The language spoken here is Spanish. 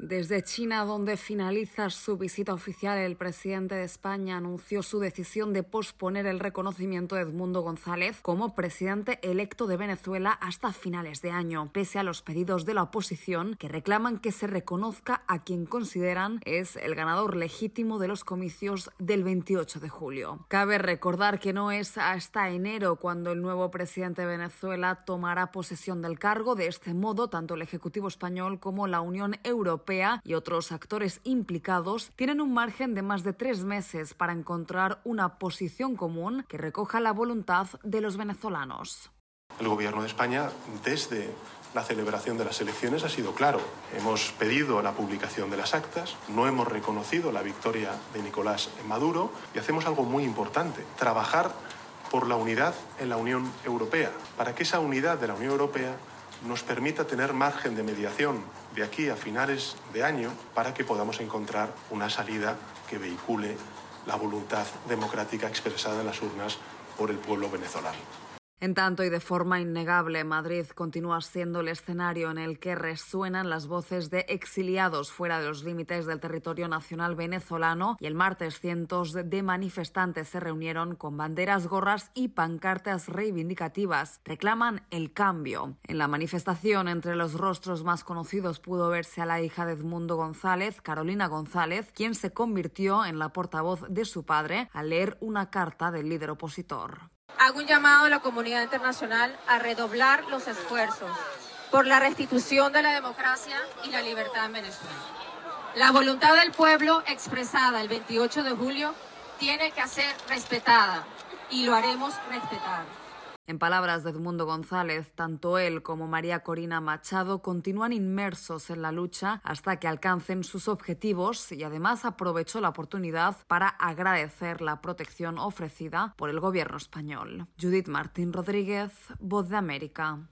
Desde China, donde finaliza su visita oficial, el presidente de España anunció su decisión de posponer el reconocimiento de Edmundo González como presidente electo de Venezuela hasta finales de año, pese a los pedidos de la oposición que reclaman que se reconozca a quien consideran es el ganador legítimo de los comicios del 28 de julio. Cabe recordar que no es hasta enero cuando el nuevo presidente de Venezuela tomará posesión del cargo. De este modo, tanto el Ejecutivo español como la Unión Europea y otros actores implicados tienen un margen de más de 3 meses para encontrar una posición común que recoja la voluntad de los venezolanos. El Gobierno de España, desde la celebración de las elecciones, ha sido claro. Hemos pedido la publicación de las actas, no hemos reconocido la victoria de Nicolás Maduro y hacemos algo muy importante: trabajar por la unidad en la Unión Europea, para que esa unidad de la Unión Europea nos permita tener margen de mediación de aquí a finales de año para que podamos encontrar una salida que vehicule la voluntad democrática expresada en las urnas por el pueblo venezolano. En tanto, y de forma innegable, Madrid continúa siendo el escenario en el que resuenan las voces de exiliados fuera de los límites del territorio nacional venezolano, y el martes cientos de manifestantes se reunieron con banderas, gorras y pancartas reivindicativas. Reclaman el cambio. En la manifestación, entre los rostros más conocidos pudo verse a la hija de Edmundo González, Carolina González, quien se convirtió en la portavoz de su padre al leer una carta del líder opositor. Hago un llamado a la comunidad internacional a redoblar los esfuerzos por la restitución de la democracia y la libertad en Venezuela. La voluntad del pueblo expresada el 28 de julio tiene que ser respetada y lo haremos respetar. En palabras de Edmundo González, tanto él como María Corina Machado continúan inmersos en la lucha hasta que alcancen sus objetivos, y además aprovechó la oportunidad para agradecer la protección ofrecida por el gobierno español. Judith Martín Rodríguez, Voz de América.